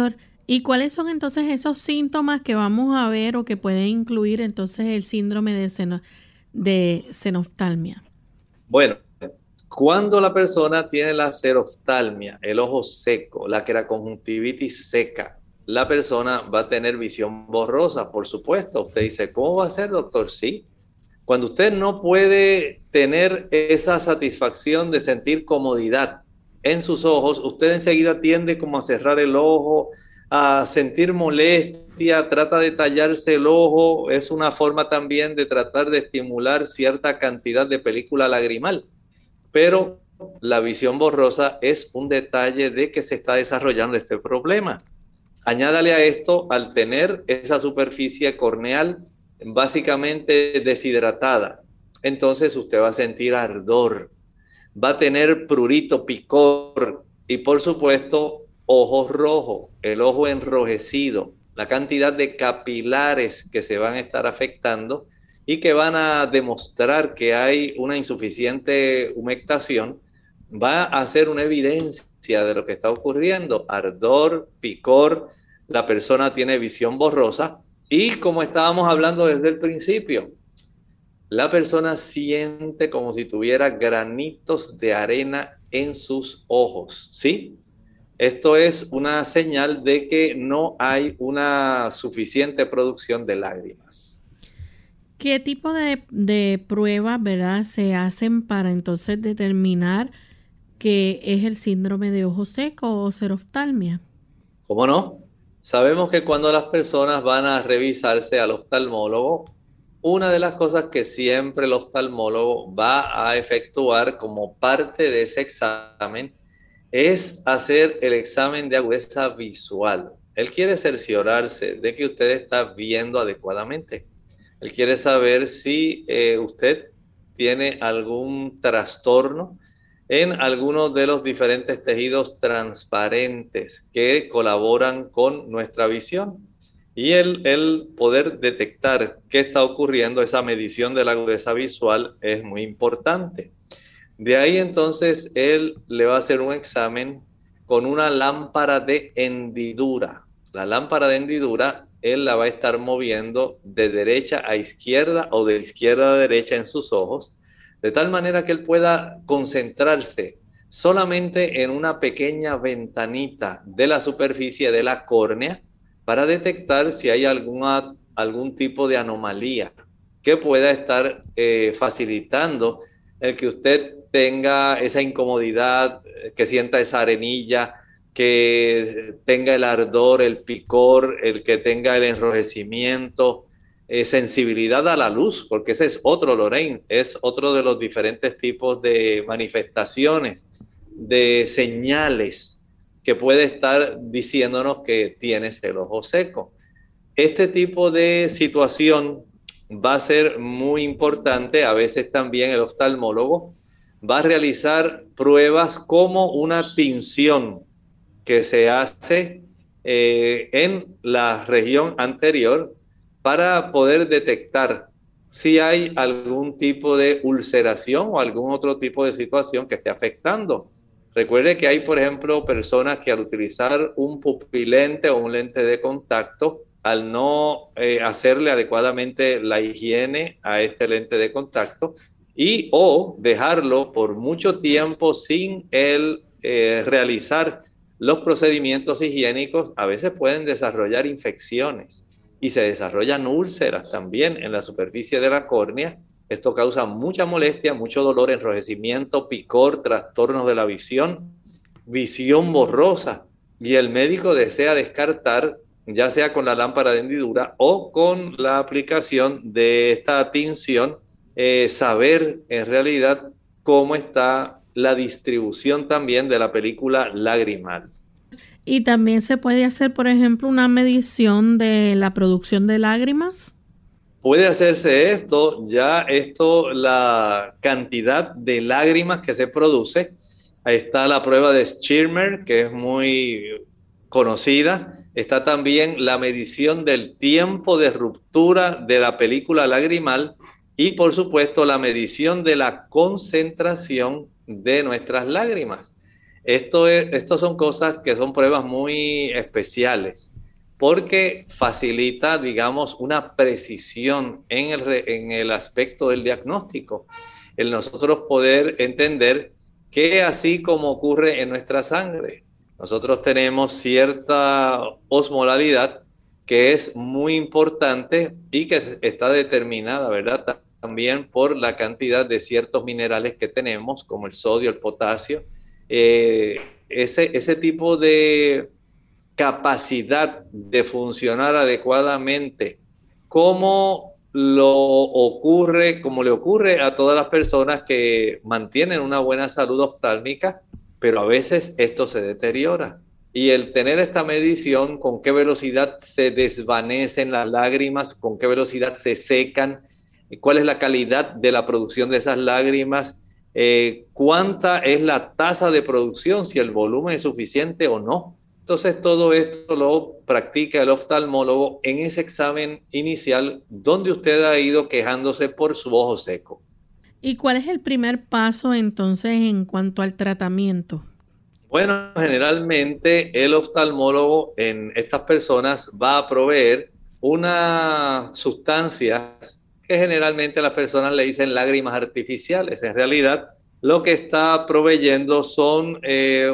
¿Y cuáles son entonces esos síntomas que vamos a ver o que pueden incluir entonces el síndrome de, seno, de xenoftalmia? Bueno, cuando la persona tiene la xeroftalmia, el ojo seco, la queraconjuntivitis seca, la persona va a tener visión borrosa, por supuesto. Usted dice, ¿cómo va a ser, doctor? Sí. Cuando usted no puede tener esa satisfacción de sentir comodidad en sus ojos, usted enseguida tiende como a cerrar el ojo, a sentir molestia, trata de tallarse el ojo. Es una forma también de tratar de estimular cierta cantidad de película lagrimal. Pero la visión borrosa es un detalle de que se está desarrollando este problema. Añádale a esto, al tener esa superficie corneal básicamente deshidratada, entonces usted va a sentir ardor, va a tener prurito, picor y por supuesto ojos rojos, el ojo enrojecido, la cantidad de capilares que se van a estar afectando y que van a demostrar que hay una insuficiente humectación, va a ser una evidencia de lo que está ocurriendo. Ardor, picor, la persona tiene visión borrosa y, como estábamos hablando desde el principio, la persona siente como si tuviera granitos de arena en sus ojos, ¿sí? Esto es una señal de que no hay una suficiente producción de lágrimas. ¿Qué tipo de, de pruebas, verdad, se hacen para entonces determinar que es el síndrome de ojo seco o xeroftalmia? ¿Cómo no? Sabemos que cuando las personas van a revisarse al oftalmólogo, una de las cosas que siempre el oftalmólogo va a efectuar como parte de ese examen es hacer el examen de agudeza visual. Él quiere cerciorarse de que usted está viendo adecuadamente. Él quiere saber si eh, usted tiene algún trastorno en algunos de los diferentes tejidos transparentes que colaboran con nuestra visión. Y el, el poder detectar qué está ocurriendo, esa medición de la agudeza visual es muy importante. De ahí entonces él le va a hacer un examen con una lámpara de hendidura. La lámpara de hendidura él la va a estar moviendo de derecha a izquierda o de izquierda a derecha en sus ojos, de tal manera que él pueda concentrarse solamente en una pequeña ventanita de la superficie de la córnea para detectar si hay alguna, algún tipo de anomalía que pueda estar eh, facilitando el que usted tenga esa incomodidad, que sienta esa arenilla, que tenga el ardor, el picor, el que tenga el enrojecimiento, eh, sensibilidad a la luz, porque ese es otro, Lorraine, es otro de los diferentes tipos de manifestaciones, de señales que puede estar diciéndonos que tienes el ojo seco. Este tipo de situación va a ser muy importante. A veces también el oftalmólogo va a realizar pruebas como una tinción que se hace eh, en la región anterior para poder detectar si hay algún tipo de ulceración o algún otro tipo de situación que esté afectando. Recuerde que hay, por ejemplo, personas que al utilizar un pupilente o un lente de contacto, al no eh, hacerle adecuadamente la higiene a este lente de contacto y o dejarlo por mucho tiempo sin el eh, realizar los procedimientos higiénicos, a veces pueden desarrollar infecciones y se desarrollan úlceras también en la superficie de la córnea. Esto causa mucha molestia, mucho dolor, enrojecimiento, picor, trastornos de la visión, visión borrosa. Y el médico desea descartar, ya sea con la lámpara de hendidura o con la aplicación de esta tinción, eh, saber en realidad cómo está la distribución también de la película lagrimal. Y también se puede hacer, por ejemplo, una medición de la producción de lágrimas. Puede hacerse esto, ya esto, la cantidad de lágrimas que se produce. Ahí está la prueba de Schirmer, que es muy conocida. Está también la medición del tiempo de ruptura de la película lagrimal y, por supuesto, la medición de la concentración de nuestras lágrimas. Esto es, esto son cosas que son pruebas muy especiales porque facilita, digamos, una precisión en el, en el aspecto del diagnóstico. El nosotros poder entender que así como ocurre en nuestra sangre, nosotros tenemos cierta osmolalidad que es muy importante y que está determinada, ¿verdad?, también por la cantidad de ciertos minerales que tenemos, como el sodio, el potasio. Eh, ese, ese tipo de capacidad de funcionar adecuadamente, como lo ocurre, como le ocurre a todas las personas que mantienen una buena salud oftálmica, pero a veces esto se deteriora. Y el tener esta medición, con qué velocidad se desvanecen las lágrimas, con qué velocidad se secan, cuál es la calidad de la producción de esas lágrimas, eh, cuánta es la tasa de producción, si el volumen es suficiente o no. Entonces todo esto lo practica el oftalmólogo en ese examen inicial donde usted ha ido quejándose por su ojo seco. ¿Y cuál es el primer paso entonces en cuanto al tratamiento? Bueno, generalmente el oftalmólogo en estas personas va a proveer unas sustancias que generalmente las personas le dicen lágrimas artificiales. En realidad, lo que está proveyendo son eh,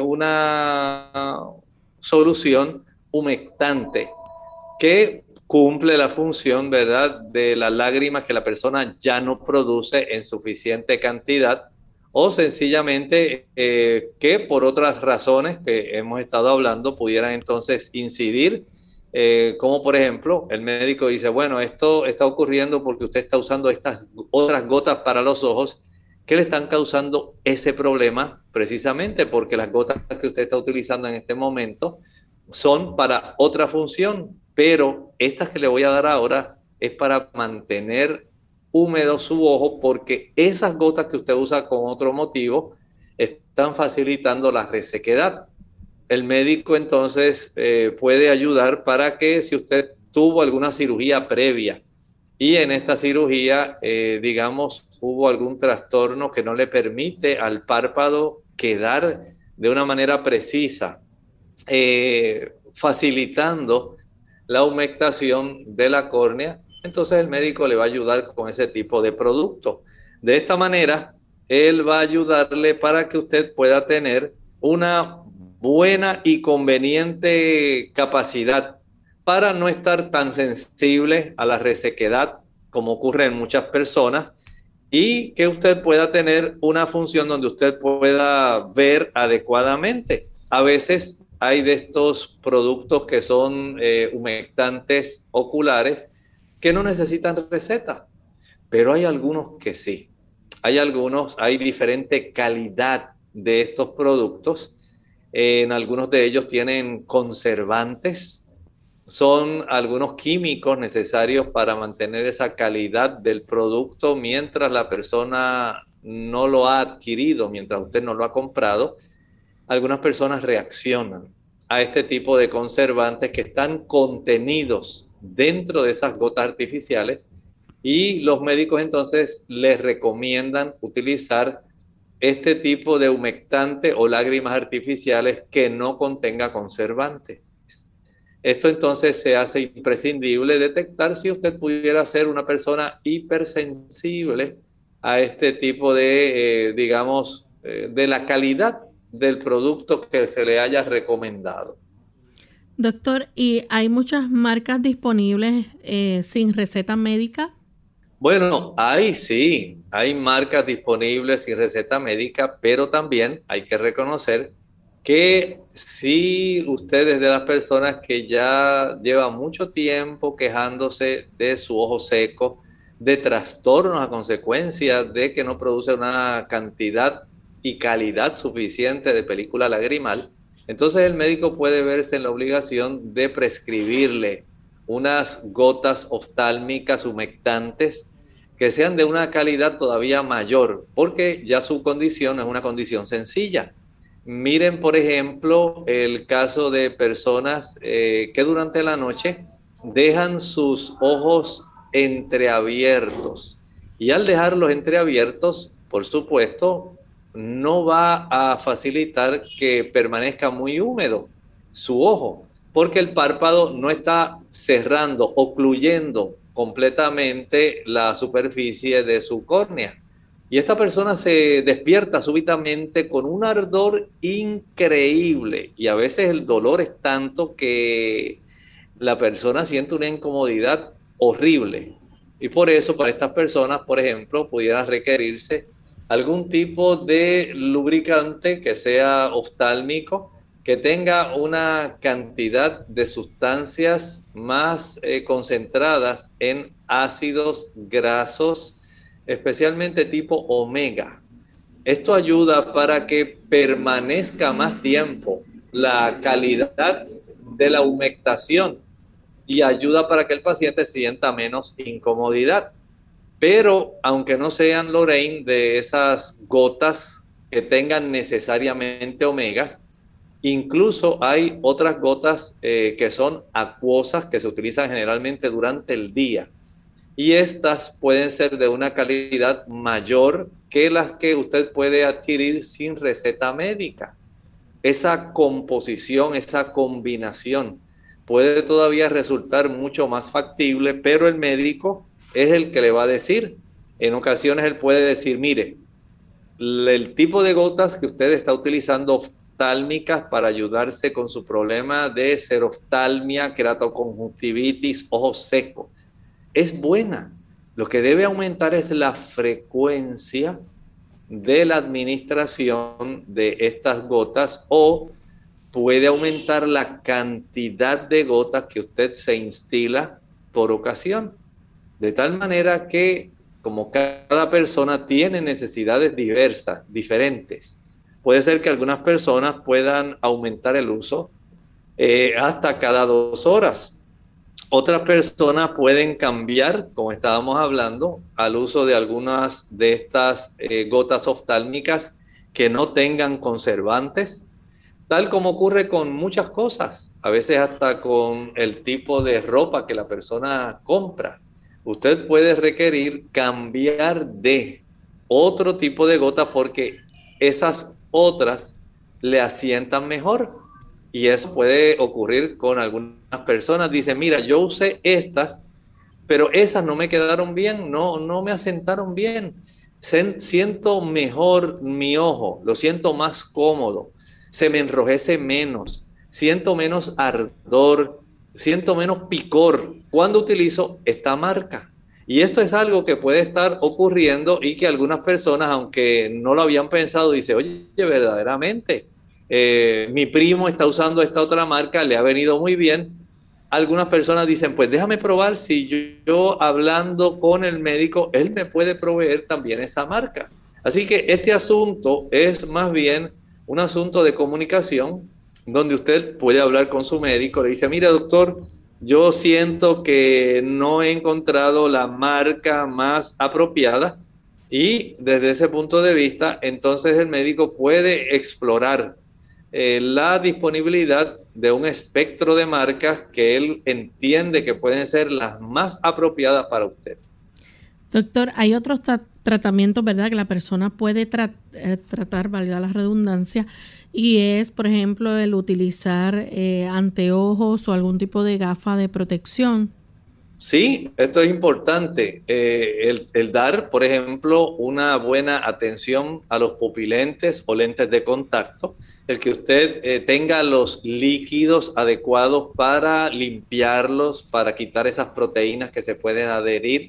una solución humectante que cumple la función, ¿verdad?, de las lágrimas que la persona ya no produce en suficiente cantidad, o sencillamente eh, que por otras razones que hemos estado hablando pudieran entonces incidir, eh, como por ejemplo el médico dice, bueno, esto está ocurriendo porque usted está usando estas otras gotas para los ojos que le están causando ese problema, precisamente porque las gotas que usted está utilizando en este momento son para otra función, pero estas que le voy a dar ahora es para mantener húmedo su ojo, porque esas gotas que usted usa con otro motivo están facilitando la resequedad. El médico entonces eh, puede ayudar para que, si usted tuvo alguna cirugía previa y en esta cirugía, eh, digamos, hubo algún trastorno que no le permite al párpado quedar de una manera precisa, eh, facilitando la humectación de la córnea, entonces el médico le va a ayudar con ese tipo de producto. De esta manera, él va a ayudarle para que usted pueda tener una buena y conveniente capacidad para no estar tan sensible a la resequedad como ocurre en muchas personas, y que usted pueda tener una función donde usted pueda ver adecuadamente. A veces hay de estos productos que son eh, humectantes oculares que no necesitan receta, pero hay algunos que sí. Hay algunos, hay diferente calidad de estos productos. En algunos de ellos tienen conservantes. Son algunos químicos necesarios para mantener esa calidad del producto mientras la persona no lo ha adquirido, mientras usted no lo ha comprado. Algunas personas reaccionan a este tipo de conservantes que están contenidos dentro de esas gotas artificiales, y los médicos entonces les recomiendan utilizar este tipo de humectante o lágrimas artificiales que no contenga conservantes. Esto entonces se hace imprescindible detectar si usted pudiera ser una persona hipersensible a este tipo de, eh, digamos, eh, de la calidad del producto que se le haya recomendado. Doctor, ¿y hay muchas marcas disponibles eh, sin receta médica? Bueno, hay sí, hay marcas disponibles sin receta médica, pero también hay que reconocer que si usted es de las personas que ya lleva mucho tiempo quejándose de su ojo seco, de trastornos a consecuencia de que no produce una cantidad y calidad suficiente de película lagrimal, entonces el médico puede verse en la obligación de prescribirle unas gotas oftálmicas humectantes que sean de una calidad todavía mayor, porque ya su condición es una condición sencilla. Miren, por ejemplo, el caso de personas eh, que durante la noche dejan sus ojos entreabiertos. Y al dejarlos entreabiertos, por supuesto, no va a facilitar que permanezca muy húmedo su ojo. porque el párpado no está cerrando, ocluyendo completamente la superficie de su córnea. Y esta persona se despierta súbitamente con un ardor increíble y a veces el dolor es tanto que la persona siente una incomodidad horrible. Y por eso para estas personas, por ejemplo, pudiera requerirse algún tipo de lubricante que sea oftálmico, que tenga una cantidad de sustancias más eh, concentradas en ácidos grasos, especialmente tipo omega. Esto ayuda para que permanezca más tiempo la calidad de la humectación y ayuda para que el paciente sienta menos incomodidad. Pero aunque no sean, Lorraine, de esas gotas que tengan necesariamente omegas, incluso hay otras gotas eh, que son acuosas que se utilizan generalmente durante el día. Y estas pueden ser de una calidad mayor que las que usted puede adquirir sin receta médica. Esa composición, esa combinación puede todavía resultar mucho más factible, pero el médico es el que le va a decir. En ocasiones él puede decir, mire, el tipo de gotas que usted está utilizando oftálmicas para ayudarse con su problema de xeroftalmia, keratoconjuntivitis, ojo seco, es buena. Lo que debe aumentar es la frecuencia de la administración de estas gotas, o puede aumentar la cantidad de gotas que usted se instila por ocasión. De tal manera que, como cada persona tiene necesidades diversas, diferentes, puede ser que algunas personas puedan aumentar el uso eh, hasta cada dos horas. Otras personas pueden cambiar, como estábamos hablando, al uso de algunas de estas eh, gotas oftálmicas que no tengan conservantes, tal como ocurre con muchas cosas, a veces hasta con el tipo de ropa que la persona compra. Usted puede requerir cambiar de otro tipo de gotas porque esas otras le asientan mejor. Y eso puede ocurrir con algunas personas. Dicen, mira, yo usé estas, pero esas no me quedaron bien, no, no me asentaron bien. Siento mejor mi ojo, lo siento más cómodo, se me enrojece menos, siento menos ardor, siento menos picor cuando utilizo esta marca. Y esto es algo que puede estar ocurriendo y que algunas personas, aunque no lo habían pensado, dicen, oye, verdaderamente, Eh, mi primo está usando esta otra marca, le ha venido muy bien. Algunas personas dicen, pues déjame probar si yo, yo hablando con el médico, él me puede proveer también esa marca. Así que este asunto es más bien un asunto de comunicación, donde usted puede hablar con su médico, le dice, mira doctor, yo siento que no he encontrado la marca más apropiada, y desde ese punto de vista, entonces el médico puede explorar Eh, la disponibilidad de un espectro de marcas que él entiende que pueden ser las más apropiadas para usted. Doctor, hay otros tra- tratamientos, ¿verdad?, que la persona puede tra- eh, tratar, valga la redundancia, y es, por ejemplo, el utilizar eh, anteojos o algún tipo de gafa de protección. Sí, esto es importante. Eh, el, el dar, por ejemplo, una buena atención a los pupilentes o lentes de contacto, el que usted eh, tenga los líquidos adecuados para limpiarlos, para quitar esas proteínas que se pueden adherir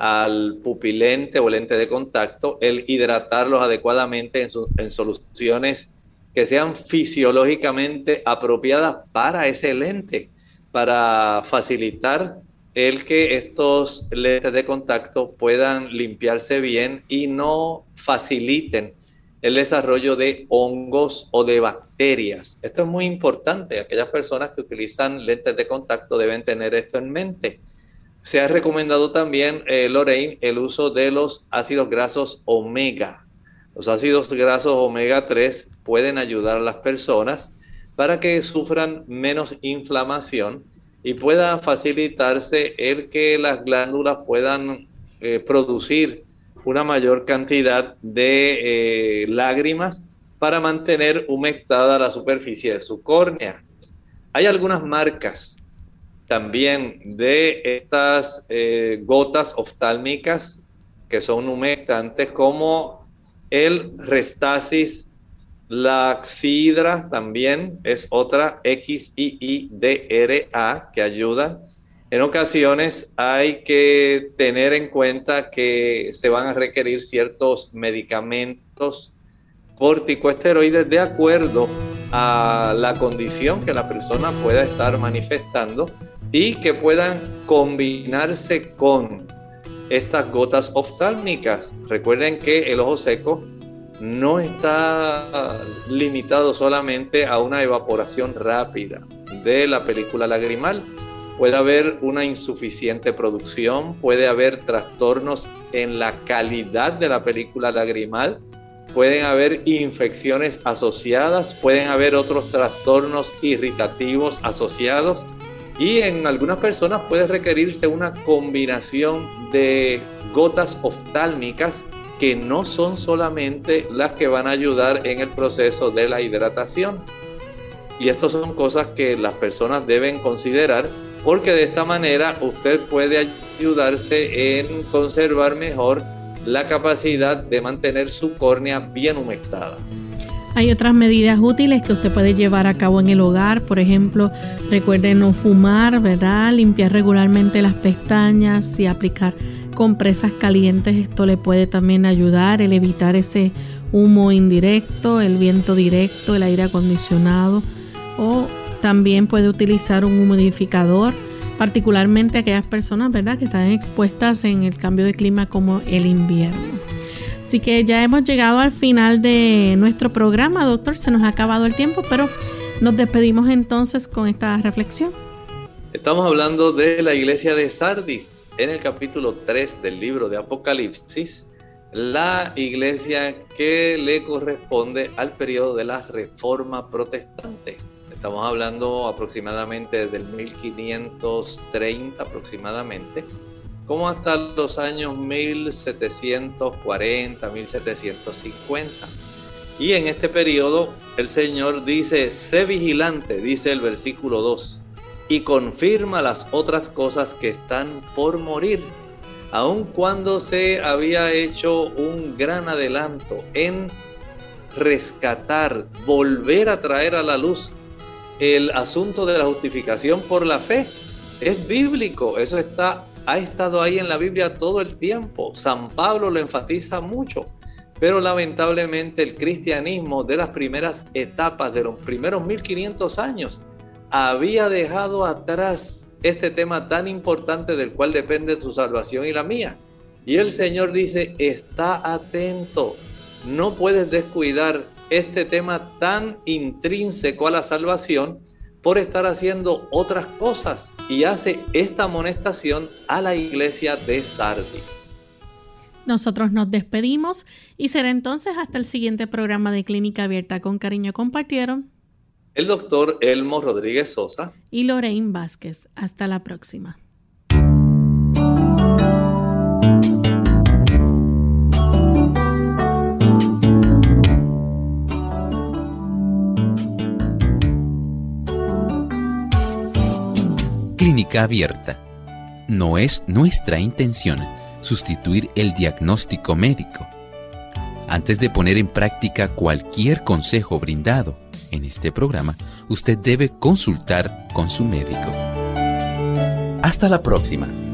al pupilente o lente de contacto, el hidratarlos adecuadamente en, su, en soluciones que sean fisiológicamente apropiadas para ese lente, para facilitar el que estos lentes de contacto puedan limpiarse bien y no faciliten el desarrollo de hongos o de bacterias. Esto es muy importante. Aquellas personas que utilizan lentes de contacto deben tener esto en mente. Se ha recomendado también, eh, Lorraine, el uso de los ácidos grasos omega. Los ácidos grasos omega tres pueden ayudar a las personas para que sufran menos inflamación y pueda facilitarse el que las glándulas puedan eh, producir una mayor cantidad de eh, lágrimas para mantener humectada la superficie de su córnea. Hay algunas marcas también de estas eh, gotas oftálmicas que son humectantes, como el Restasis, la Xidra también es otra, X I I D R A, que ayudan. En ocasiones hay que tener en cuenta que se van a requerir ciertos medicamentos corticosteroides de acuerdo a la condición que la persona pueda estar manifestando y que puedan combinarse con estas gotas oftálmicas. Recuerden que el ojo seco no está limitado solamente a una evaporación rápida de la película lagrimal. Puede haber una insuficiente producción, puede haber trastornos en la calidad de la película lagrimal, pueden haber infecciones asociadas, pueden haber otros trastornos irritativos asociados, y en algunas personas puede requerirse una combinación de gotas oftálmicas que no son solamente las que van a ayudar en el proceso de la hidratación. Y estas son cosas que las personas deben considerar, porque de esta manera usted puede ayudarse en conservar mejor la capacidad de mantener su córnea bien humectada. Hay otras medidas útiles que usted puede llevar a cabo en el hogar. Por ejemplo, recuerde no fumar, ¿verdad? Limpiar regularmente las pestañas y aplicar compresas calientes. Esto le puede también ayudar, el evitar ese humo indirecto, el viento directo, el aire acondicionado, o también puede utilizar un humidificador, particularmente aquellas personas, ¿verdad?, que están expuestas en el cambio de clima como el invierno. Así que ya hemos llegado al final de nuestro programa, doctor. Se nos ha acabado el tiempo, pero nos despedimos entonces con esta reflexión. Estamos hablando de la iglesia de Sardis, en el capítulo tres del libro de Apocalipsis, la iglesia que le corresponde al periodo de la Reforma Protestante. Estamos hablando aproximadamente del mil quinientos treinta aproximadamente, como hasta los años mil setecientos cuarenta, mil setecientos cincuenta. Y en este periodo el Señor dice: sé vigilante, dice el versículo dos, y confirma las otras cosas que están por morir. Aun cuando se había hecho un gran adelanto en rescatar, volver a traer a la luz el asunto de la justificación por la fe, es bíblico, eso está, ha estado ahí en la Biblia todo el tiempo. San Pablo lo enfatiza mucho, pero lamentablemente el cristianismo de las primeras etapas, de los primeros mil quinientos años, había dejado atrás este tema tan importante del cual depende su salvación y la mía. Y el Señor dice: está atento, no puedes descuidar este tema tan intrínseco a la salvación por estar haciendo otras cosas. Y hace esta amonestación a la iglesia de Sardis. Nosotros nos despedimos y será entonces hasta el siguiente programa de Clínica Abierta. Con cariño compartieron el doctor Elmo Rodríguez Sosa y Lorraine Vázquez. Hasta la próxima. Clínica Abierta. No es nuestra intención sustituir el diagnóstico médico. Antes de poner en práctica cualquier consejo brindado en este programa, usted debe consultar con su médico. Hasta la próxima.